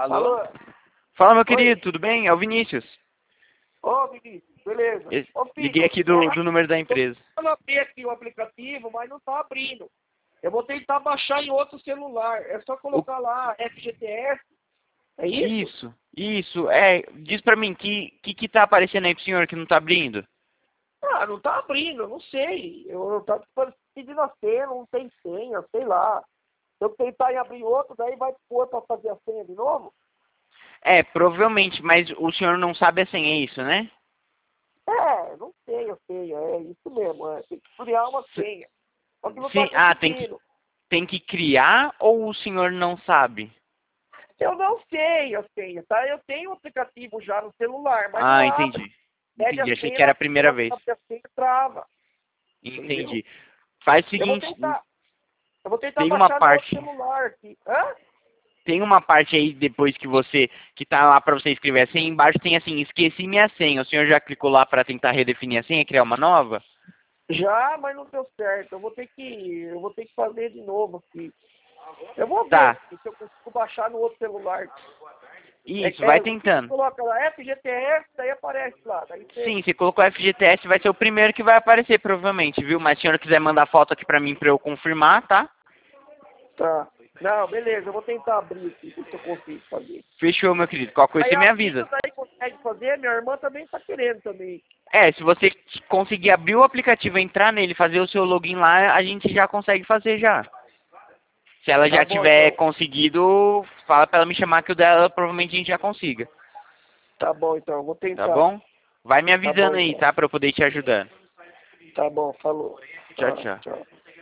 Alô? Fala, meu Oi. querido, tudo bem? É o Vinícius. Ô, Vinícius, beleza. Ô, filho, Liguei aqui do número da empresa. eu abri aqui o aplicativo, mas não tá abrindo. Eu vou tentar baixar em outro celular. É só colocar lá FGTS. É isso? Isso. Diz pra mim, que tá aparecendo aí pro senhor que não tá abrindo? Ah, não tá abrindo, eu não sei. Eu tava pedindo a senha, não tem senha, sei lá. Se eu tentar em abrir outro, daí vai pôr pra fazer a senha de novo? Provavelmente, mas o senhor não sabe a senha, é isso, né? Não sei, eu sei. É isso mesmo. Tem que criar uma senha. Só que não tá Sim, conseguindo. tem que criar ou o senhor não sabe? Eu não sei a senha, tá? Eu tenho o aplicativo já no celular, mas não abre. Entendi. Pede a Achei senha, que era a primeira vez. a senha trava. Entendeu? Entendi. Faz o Eu vou seguinte, tentar. Eu vou tentar tem uma baixar no outro parte. celular aqui. Hã? Tem uma parte aí depois que tá lá pra você escrever a senha, embaixo tem assim, esqueci minha senha. O senhor já clicou lá pra tentar redefinir a senha, criar uma nova? Já, mas não deu certo. Eu vou ter que fazer de novo aqui. Eu vou ver Tá. se eu consigo baixar no outro celular. Isso, vai Você tentando. coloca lá FGTS, daí aparece lá. Daí você... Sim, se colocou FGTS, vai ser o primeiro que vai aparecer, provavelmente, viu? Mas se o senhor quiser mandar foto aqui pra mim pra eu confirmar, tá? Tá. Não, beleza, eu vou tentar abrir aqui, ver se eu consigo fazer. Fechou, meu querido. Qualquer coisa Aí você me a filha avisa. daí consegue fazer, minha irmã também tá querendo também. Se você conseguir abrir o aplicativo, entrar nele, fazer o seu login lá, a gente já consegue fazer já. Se ela Tá já bom, tiver então. conseguido, fala pra ela me chamar que o dela provavelmente a gente já consiga. Tá bom, então, eu vou Tá tentar. bom? Vai me Tá bom, avisando aí, então. tá? Pra eu poder te ajudar. Tá bom, falou. Tchau, Tá, tchau. tchau.